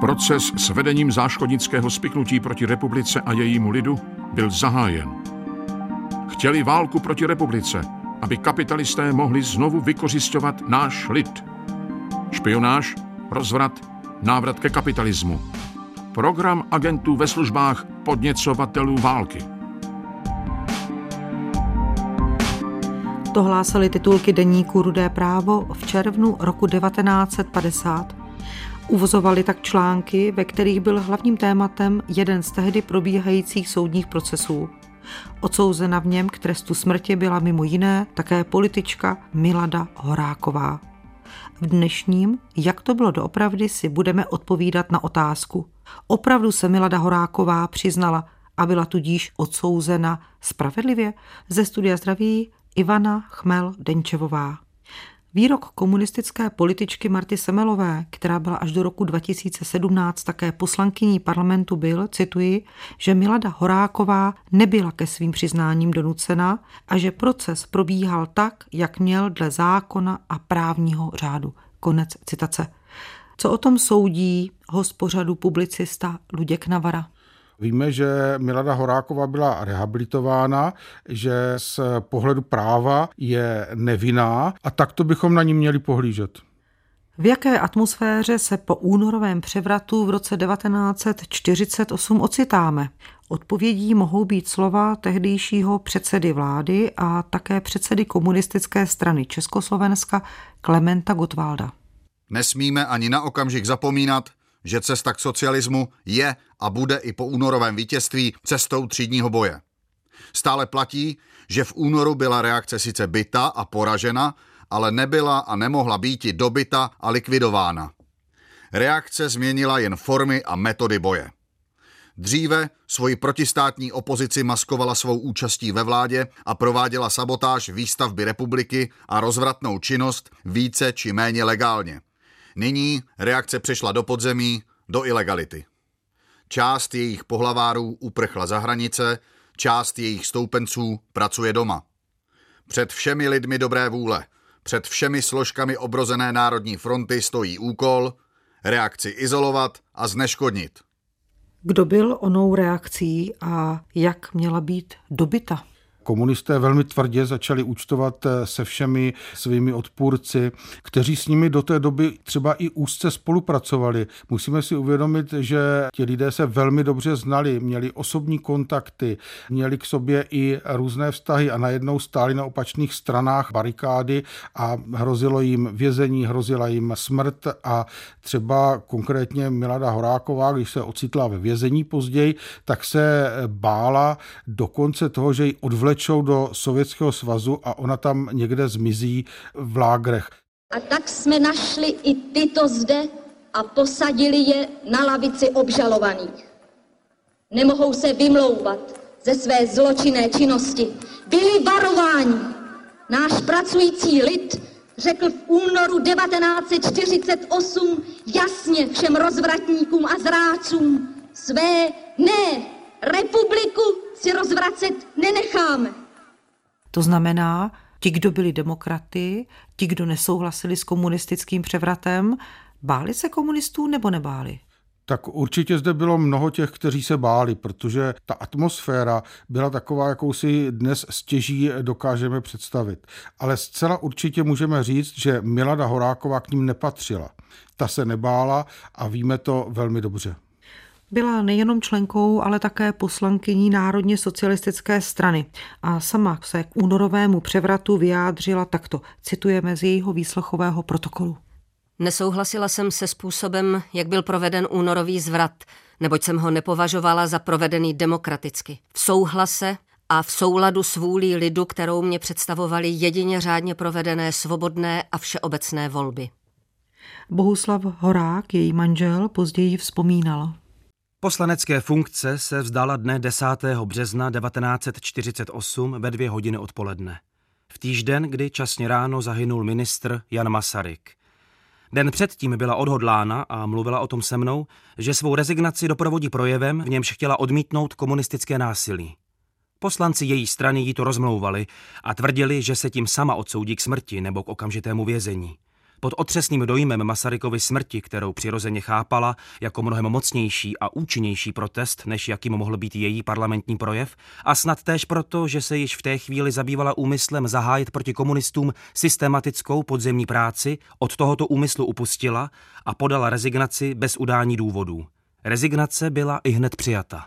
Proces s vedením záškodnického spiknutí proti republice a jejímu lidu byl zahájen. Chtěli válku proti republice, aby kapitalisté mohli znovu vykořisťovat náš lid. Špionáž, rozvrat, návrat ke kapitalismu. Program agentů ve službách podněcovatelů války. To hlásaly titulky deníku Rudé právo v červnu roku 1950. Uvozovali tak články, ve kterých byl hlavním tématem jeden z tehdy probíhajících soudních procesů. Odsouzena v něm k trestu smrti byla mimo jiné také politička Milada Horáková. V dnešním Jak to bylo doopravdy si budeme odpovídat na otázku. Opravdu se Milada Horáková přiznala a byla tudíž odsouzena spravedlivě? Ze studia zdraví Ivana Chmel-Denčevová. Výrok komunistické političky Marty Semelové, která byla až do roku 2017 také poslankyní parlamentu, byl, cituji, že Milada Horáková nebyla ke svým přiznáním donucena a že proces probíhal tak, jak měl dle zákona a právního řádu. Konec citace. Co o tom soudí host pořadu publicista Luděk Navara? Víme, že Milada Horáková byla rehabilitována, že z pohledu práva je nevinná a takto bychom na ní měli pohlížet. V jaké atmosféře se po únorovém převratu v roce 1948 ocitáme? Odpovědí mohou být slova tehdejšího předsedy vlády a také předsedy komunistické strany Československa Klementa Gottwalda. Nesmíme ani na okamžik zapomínat, že cesta k socialismu je a bude i po únorovém vítězství cestou třídního boje. Stále platí, že v únoru byla reakce sice bita a poražena, ale nebyla a nemohla býti dobyta a likvidována. Reakce změnila jen formy a metody boje. Dříve svoji protistátní opozici maskovala svou účastí ve vládě a prováděla sabotáž výstavby republiky a rozvratnou činnost více či méně legálně. Nyní reakce přešla do podzemí, do ilegality. Část jejich pohlavárů uprchla za hranice, část jejich stoupenců pracuje doma. Před všemi lidmi dobré vůle, před všemi složkami obrozené Národní fronty stojí úkol reakci izolovat a zneškodnit. Kdo byl onou reakcí a jak měla být dobyta? Komunisté velmi tvrdě začali účtovat se všemi svými odpůrci, kteří s nimi do té doby třeba i úzce spolupracovali. Musíme si uvědomit, že ti lidé se velmi dobře znali, měli osobní kontakty, měli k sobě i různé vztahy a najednou stáli na opačných stranách barikády a hrozilo jim vězení, hrozila jim smrt a třeba konkrétně Milada Horáková, když se ocitla ve vězení později, tak se bála dokonce toho, že ji odvlečou do Sovětského svazu a ona tam někde zmizí v lágrech. A tak jsme našli i tyto zde a posadili je na lavici obžalovaných. Nemohou se vymlouvat ze své zločinné činnosti. Byli varováni. Náš pracující lid řekl v únoru 1948 jasně všem rozvratníkům a zrádcům své ne, republiku si rozvracet nenecháme. To znamená, ti, kdo byli demokraty, ti, kdo nesouhlasili s komunistickým převratem, báli se komunistů nebo nebáli? Tak určitě zde bylo mnoho těch, kteří se báli, protože ta atmosféra byla taková, jakou si dnes stěží dokážeme představit. Ale zcela určitě můžeme říct, že Milada Horáková k ním nepatřila. Ta se nebála a víme to velmi dobře. Byla nejenom členkou, ale také poslankyní Národně socialistické strany a sama se k únorovému převratu vyjádřila takto. Citujeme z jejího výslechového protokolu. Nesouhlasila jsem se způsobem, jak byl proveden únorový zvrat, neboť jsem ho nepovažovala za provedený demokraticky. V souhlase a v souladu s vůlí lidu, kterou mě představovaly jedině řádně provedené svobodné a všeobecné volby. Bohuslav Horák, její manžel, později vzpomínal. Poslanecké funkce se vzdala dne 10. března 1948 ve 2 hodiny odpoledne. V týžden, kdy časně ráno zahynul ministr Jan Masaryk. Den předtím byla odhodlána a mluvila o tom se mnou, že svou rezignaci doprovodí projevem, v němž chtěla odmítnout komunistické násilí. Poslanci její strany jí to rozmlouvali a tvrdili, že se tím sama odsoudí k smrti nebo k okamžitému vězení. Pod otřesným dojmem Masarykovy smrti, kterou přirozeně chápala jako mnohem mocnější a účinnější protest, než jakým mohl být její parlamentní projev, a snad též proto, že se již v té chvíli zabývala úmyslem zahájit proti komunistům systematickou podzemní práci, od tohoto úmyslu upustila a podala rezignaci bez udání důvodů. Rezignace byla ihned přijata.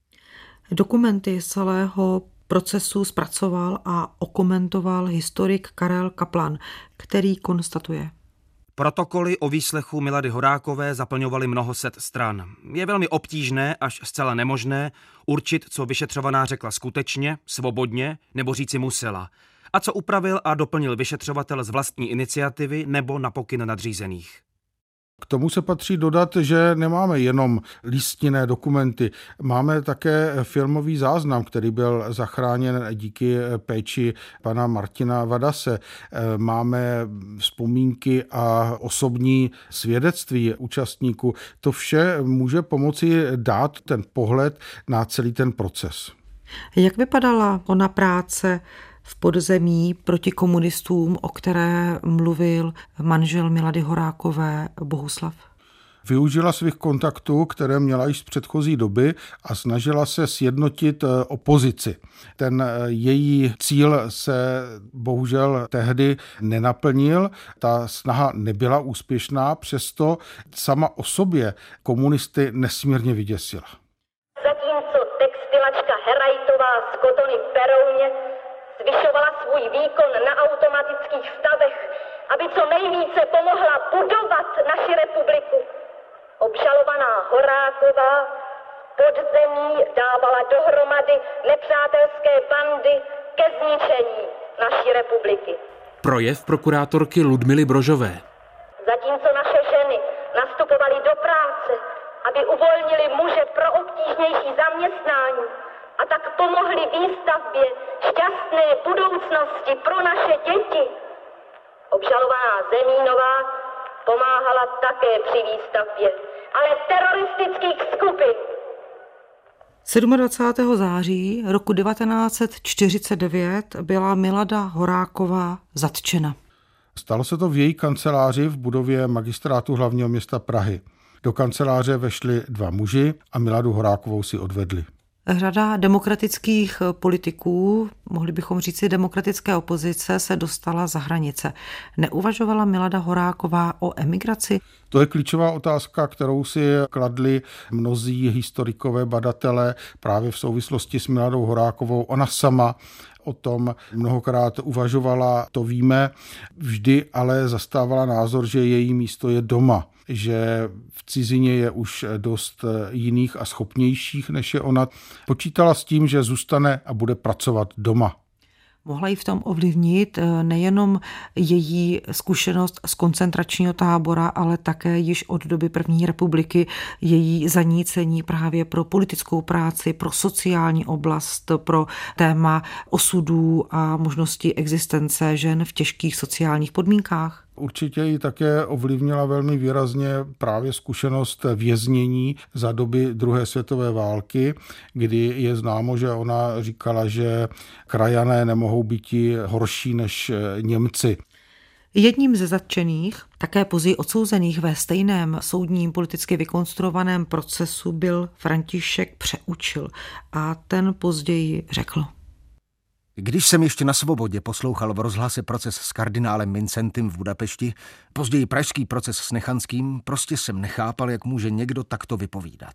Dokumenty celého procesu zpracoval a okomentoval historik Karel Kaplan, který konstatuje: Protokoly o výslechu Milady Horákové zaplňovaly mnoho set stran. Je velmi obtížné, až zcela nemožné, určit, co vyšetřovaná řekla skutečně, svobodně, nebo říci musela, a co upravil a doplnil vyšetřovatel z vlastní iniciativy nebo na pokyn nadřízených. K tomu se patří dodat, že nemáme jenom listinné dokumenty, máme také filmový záznam, který byl zachráněn díky péči pana Martina Vadase. Máme vzpomínky a osobní svědectví účastníků. To vše může pomoci dát ten pohled na celý ten proces. Jak vypadala ona práce v podzemí proti komunistům, o které mluvil manžel Milady Horákové Bohuslav? Využila svých kontaktů, které měla již z předchozí doby, a snažila se sjednotit opozici. Ten její cíl se bohužel tehdy nenaplnil, ta snaha nebyla úspěšná, přesto sama o sobě komunisty nesmírně vyděsila. Zatímco textilačka Herajtová z Kotony v Berouně zvyšovala svůj výkon na automatických stavech, aby co nejvíce pomohla budovat naši republiku, obžalovaná Horáková podzemí dávala dohromady nepřátelské bandy ke zničení naší republiky. Projev prokurátorky Ludmily Brožové. Zatímco naše ženy nastupovaly do práce, aby uvolnili muže pro obtížnější zaměstnání a tak pomohli výstavbě šťastné budoucnosti pro naše děti, obžalovaná Zemínová pomáhala také při výstavbě, ale teroristických skupin. 27. září roku 1949 byla Milada Horáková zatčena. Stalo se to v její kanceláři v budově Magistrátu hlavního města Prahy. Do kanceláře vešli 2 muži a Miladu Horákovou si odvedli. Řada demokratických politiků, mohli bychom říci demokratické opozice, se dostala za hranice. Neuvažovala Milada Horáková o emigraci? To je klíčová otázka, kterou si kladli mnozí historikové badatelé právě v souvislosti s Miladou Horákovou. Ona sama o tom mnohokrát uvažovala, to víme, vždy ale zastávala názor, že její místo je doma, že v cizině je už dost jiných a schopnějších než je ona. Počítala s tím, že zůstane a bude pracovat doma. Mohla ji v tom ovlivnit nejenom její zkušenost z koncentračního tábora, ale také již od doby první republiky její zanícení právě pro politickou práci, pro sociální oblast, pro téma osudů a možnosti existence žen v těžkých sociálních podmínkách. Určitě ji také ovlivnila velmi výrazně právě zkušenost věznění za doby druhé světové války, kdy je známo, že ona říkala, že krajané nemohou být horší než Němci. Jedním ze zatčených, také později odsouzených ve stejném soudním politicky vykonstruovaném procesu byl František Přeučil a ten později řekl: Když jsem ještě na svobodě poslouchal v rozhlase proces s kardinálem Vincentem v Budapešti, později pražský proces s Nechanským, prostě jsem nechápal, jak může někdo takto vypovídat.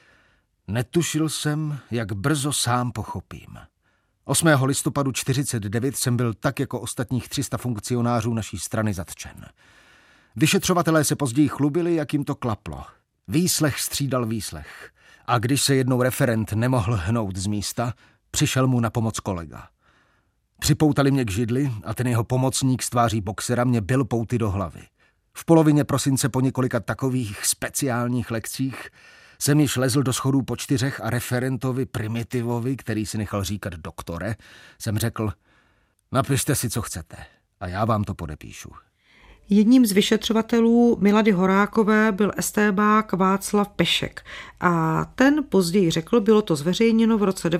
Netušil jsem, jak brzo sám pochopím. 8. listopadu 1949 jsem byl tak jako ostatních 300 funkcionářů naší strany zatčen. Vyšetřovatelé se později chlubili, jak jim to klaplo. Výslech střídal výslech. A když se jednou referent nemohl hnout z místa, přišel mu na pomoc kolega. Připoutali mě k židli a ten jeho pomocník s tváří boxera mě bil pouty do hlavy. V polovině prosince po několika takových speciálních lekcích jsem již lezl do schodů po 4 a referentovi Primitivovi, který si nechal říkat doktore, jsem řekl: napište si, co chcete a já vám to podepíšu. Jedním z vyšetřovatelů Milady Horákové byl estébák Václav Pešek a ten později řekl, bylo to zveřejněno v roce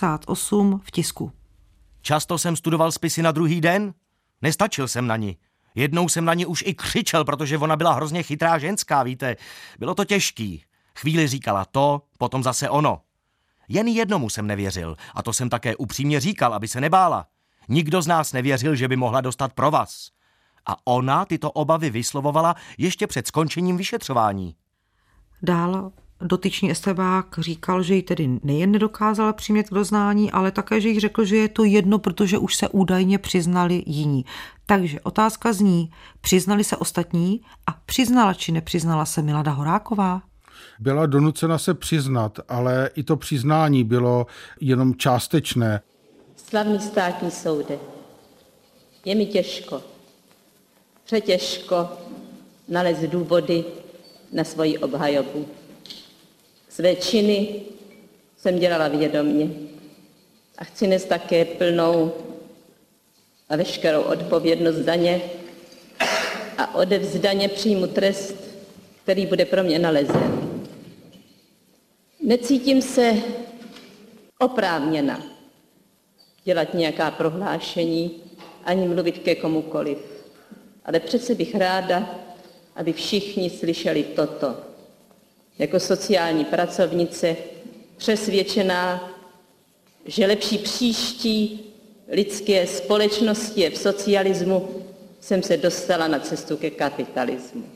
1968 v tisku. Často jsem studoval spisy na druhý den, nestačil jsem na ní. Jednou jsem na ní už i křičel, protože ona byla hrozně chytrá ženská, víte. Bylo to těžký. Chvíli říkala to, potom zase ono. Jen jednomu jsem nevěřil a to jsem také upřímně říkal, aby se nebála. Nikdo z nás nevěřil, že by mohla dostat provaz. A ona tyto obavy vyslovovala ještě před skončením vyšetřování. Dál dotyčný estébák říkal, že ji tedy nejen nedokázal přimět k doznání, ale také, že jí řekl, že je to jedno, protože už se údajně přiznali jiní. Takže otázka zní, přiznali se ostatní a přiznala či nepřiznala se Milada Horáková? Byla donucena se přiznat, ale i to přiznání bylo jenom částečné. Slavný státní soude, je mi těžko, přetěžko nalézt důvody na svoji obhajobu. Své činy jsem dělala vědomě a chci nést také plnou a veškerou odpovědnost za ně a odevzdaně přijmu trest, který bude pro mě nalezen. Necítím se oprávněna dělat nějaká prohlášení ani mluvit ke komukoliv, ale přece bych ráda, aby všichni slyšeli toto. Jako sociální pracovnice přesvědčená, že lepší příští lidské společnosti je v socialismu, jsem se dostala na cestu ke kapitalismu.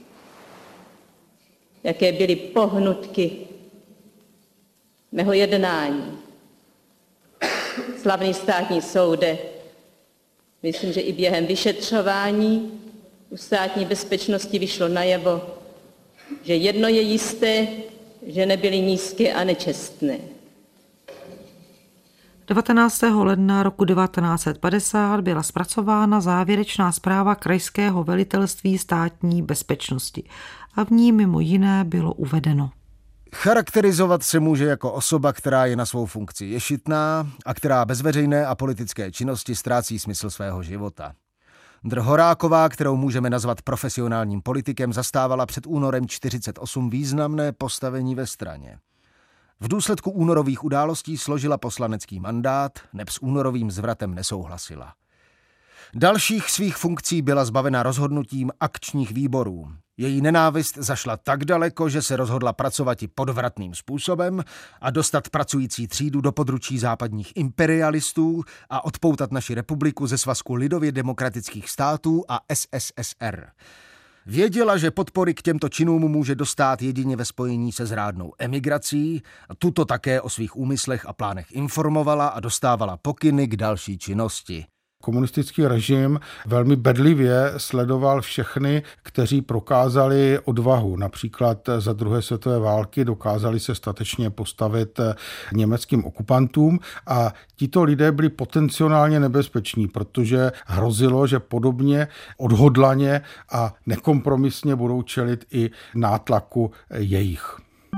Jaké byly pohnutky mého jednání. Slavný státní soude, myslím, že i během vyšetřování u státní bezpečnosti vyšlo najevo, že jedno je jisté, že nebyly nízké a nečestné. 19. ledna roku 1950 byla zpracována závěrečná zpráva Krajského velitelství státní bezpečnosti a v ní mimo jiné bylo uvedeno. Charakterizovat se může jako osoba, která je na svou funkci ješitná a která bez veřejné a politické činnosti ztrácí smysl svého života. Dr. Horáková, kterou můžeme nazvat profesionálním politikem, zastávala před únorem 1948 významné postavení ve straně. V důsledku únorových událostí složila poslanecký mandát, neb s únorovým zvratem nesouhlasila. Dalších svých funkcí byla zbavena rozhodnutím akčních výborů. Její nenávist zašla tak daleko, že se rozhodla pracovat i podvratným způsobem a dostat pracující třídu do područí západních imperialistů a odpoutat naši republiku ze svazku lidově demokratických států a SSSR. Věděla, že podpory k těmto činům může dostát jedině ve spojení se zrádnou emigrací, tuto také o svých úmyslech a plánech informovala a dostávala pokyny k další činnosti. Komunistický režim velmi bedlivě sledoval všechny, kteří prokázali odvahu. Například za druhé světové války dokázali se statečně postavit německým okupantům a tito lidé byli potenciálně nebezpeční, protože hrozilo, že podobně odhodlaně a nekompromisně budou čelit i nátlaku jejich.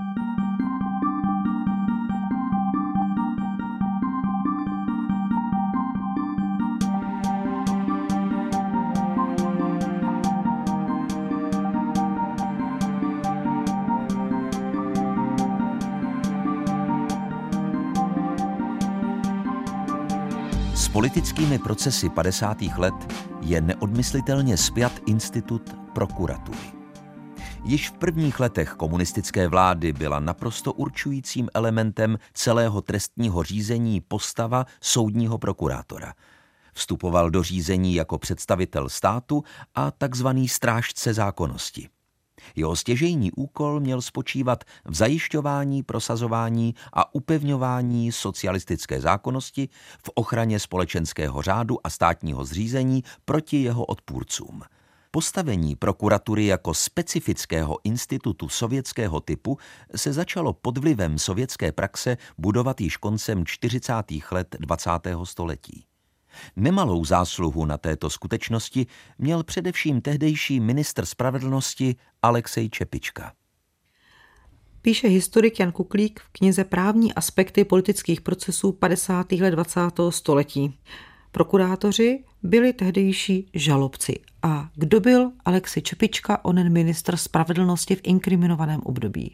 S politickými procesy 50. let je neodmyslitelně spjat institut prokuratury. Již v prvních letech komunistické vlády byla naprosto určujícím elementem celého trestního řízení postava soudního prokurátora. Vstupoval do řízení jako představitel státu a takzvaný strážce zákonnosti. Jeho stěžejní úkol měl spočívat v zajišťování, prosazování a upevňování socialistické zákonnosti, v ochraně společenského řádu a státního zřízení proti jeho odpůrcům. Postavení prokuratury jako specifického institutu sovětského typu se začalo pod vlivem sovětské praxe budovat již koncem 40. let 20. století. Nemalou zásluhu na této skutečnosti měl především tehdejší ministr spravedlnosti Alexej Čepička. Píše historik Jan Kuklík v knize Právní aspekty politických procesů 50. let 20. století. Prokurátoři byli tehdejší žalobci. A kdo byl Alexej Čepička, onen ministr spravedlnosti v inkriminovaném období?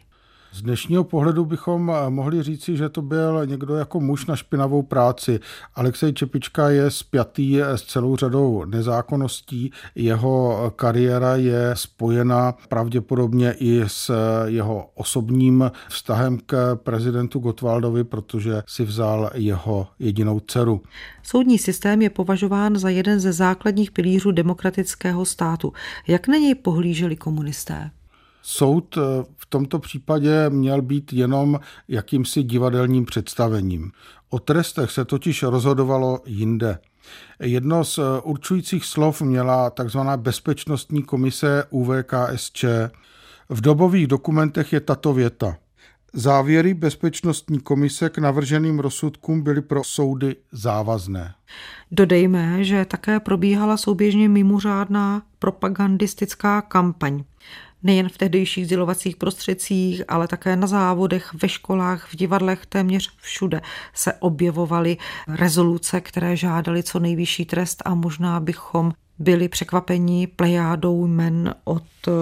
Z dnešního pohledu bychom mohli říci, že to byl někdo jako muž na špinavou práci. Alexej Čepička je spjatý s celou řadou nezákonností. Jeho kariéra je spojena pravděpodobně i s jeho osobním vztahem k prezidentu Gottwaldovi, protože si vzal jeho jedinou dceru. Soudní systém je považován za jeden ze základních pilířů demokratického státu. Jak na něj pohlíželi komunisté? Soud v tomto případě měl být jenom jakýmsi divadelním představením. O trestech se totiž rozhodovalo jinde. Jedno z určujících slov měla tzv. Bezpečnostní komise ÚVKSČ. V dobových dokumentech je tato věta. Závěry Bezpečnostní komise k navrženým rozsudkům byly pro soudy závazné. Dodejme, že také probíhala souběžně mimořádná propagandistická kampaň. Nejen v tehdejších sdělovacích prostředcích, ale také na závodech, ve školách, v divadlech, téměř všude se objevovaly rezoluce, které žádaly co nejvyšší trest a možná bychom byli překvapeni plejádou jmen od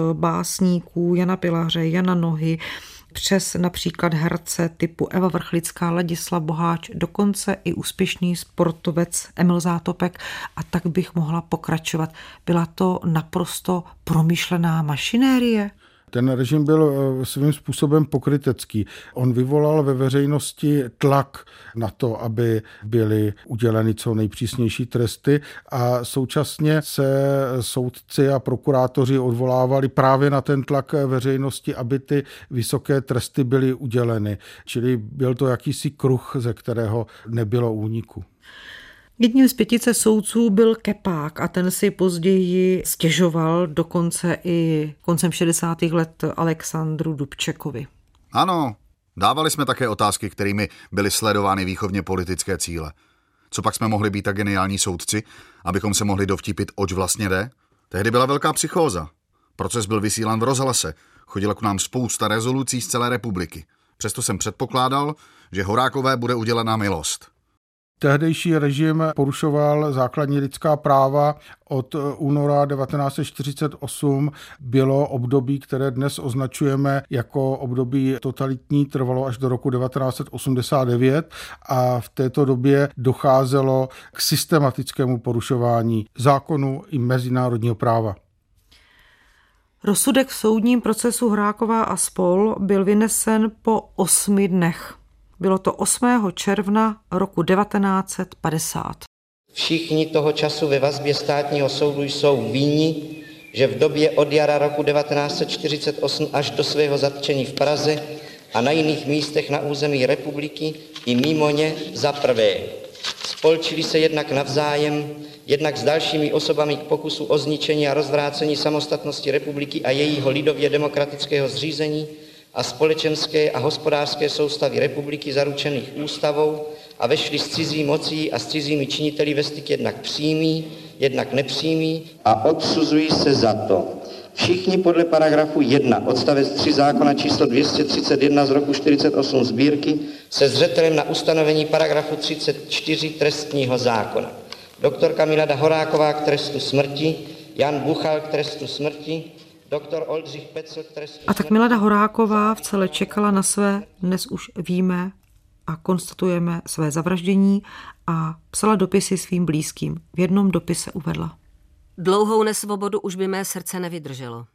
básníků Jana Pilaře, Jana Nohy, přes například herce typu Eva Vrchlická, Ladislav Boháč, dokonce i úspěšný sportovec Emil Zátopek a tak bych mohla pokračovat. Byla to naprosto promyšlená mašinérie? Ten režim byl svým způsobem pokrytecký. On vyvolal ve veřejnosti tlak na to, aby byly uděleny co nejpřísnější tresty a současně se soudci a prokurátoři odvolávali právě na ten tlak veřejnosti, aby ty vysoké tresty byly uděleny. Čili byl to jakýsi kruh, ze kterého nebylo úniku. Jedním z 5 soudců byl Kepák a ten si později stěžoval dokonce i koncem 60. let Alexandru Dubčekovi. Ano, dávali jsme také otázky, kterými byly sledovány výchovně politické cíle. Co pak jsme mohli být tak geniální soudci, abychom se mohli dovtípit, oč vlastně jde? Tehdy byla velká psychóza. Proces byl vysílán v rozhlase. Chodila k nám spousta rezolucí z celé republiky. Přesto jsem předpokládal, že Horákové bude udělena milost. Tehdejší režim porušoval základní lidská práva. Od února 1948 bylo období, které dnes označujeme jako období totalitní, trvalo až do roku 1989 a v této době docházelo k systematickému porušování zákonů i mezinárodního práva. Rozsudek v soudním procesu Horáková a spol. Byl vynesen po 8 dnech. Bylo to 8. června roku 1950. Všichni toho času ve vazbě státního soudu jsou vinni, že v době od jara roku 1948 až do svého zatčení v Praze a na jiných místech na území republiky i mimo ně za prvé spolčili se jednak navzájem, jednak s dalšími osobami k pokusu o zničení a rozvrácení samostatnosti republiky a jejího lidově demokratického zřízení a společenské a hospodářské soustavy republiky zaručených ústavou a vešli s cizí mocí a s cizími činiteli ve styk jednak přímý, jednak nepřímý a odsuzují se za to. Všichni podle paragrafu 1 odstavec 3 zákona číslo 231 z roku 48 sbírky se zřetelem na ustanovení paragrafu 34 trestního zákona. Doktorka Milada Horáková k trestu smrti, Jan Buchal k trestu smrti, doktor Oldřich Pecl k trestu smrti. A tak Milada Horáková v celé čekala na své, dnes už víme a konstatujeme, své zavraždění a psala dopisy svým blízkým. V jednom dopise uvedla: Dlouhou nesvobodu už by mé srdce nevydrželo.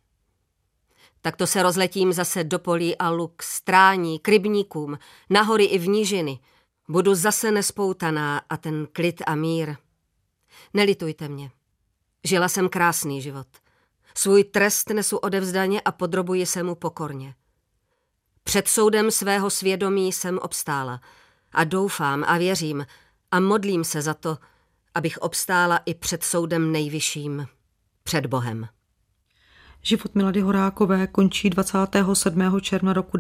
Takto se rozletím zase do polí a luk, strání, k rybníkům, na hory i v nížiny. Budu zase nespoutaná a ten klid a mír. Nelitujte mě. Žila jsem krásný život. Svůj trest nesu odevzdaně a podrobuji se mu pokorně. Před soudem svého svědomí jsem obstála a doufám a věřím a modlím se za to, abych obstála i před soudem nejvyšším, před Bohem. Život Milady Horákové končí 27. června roku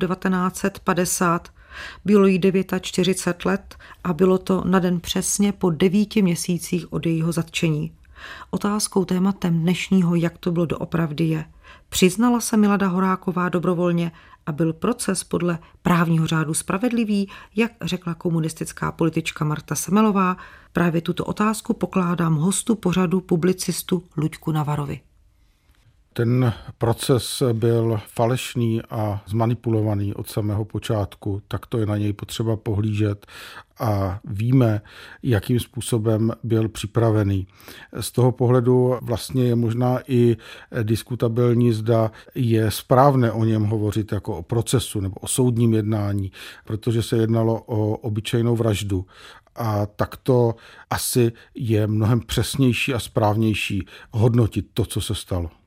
1950. Bylo jí 49 let a bylo to na den přesně po 9 měsících od jejího zatčení. Otázkou tématem dnešního Jak to bylo doopravdy je: přiznala se Milada Horáková dobrovolně a byl proces podle právního řádu spravedlivý, jak řekla komunistická politička Marta Semelová? Právě tuto otázku pokládám hostu pořadu, publicistu Luďku Navarovi. Ten proces byl falešný a zmanipulovaný od samého počátku, tak to je na něj potřeba pohlížet a víme, jakým způsobem byl připravený. Z toho pohledu vlastně je možná i diskutabilní, zda je správné o něm hovořit jako o procesu nebo o soudním jednání, protože se jednalo o obyčejnou vraždu. A takto asi je mnohem přesnější a správnější hodnotit to, co se stalo.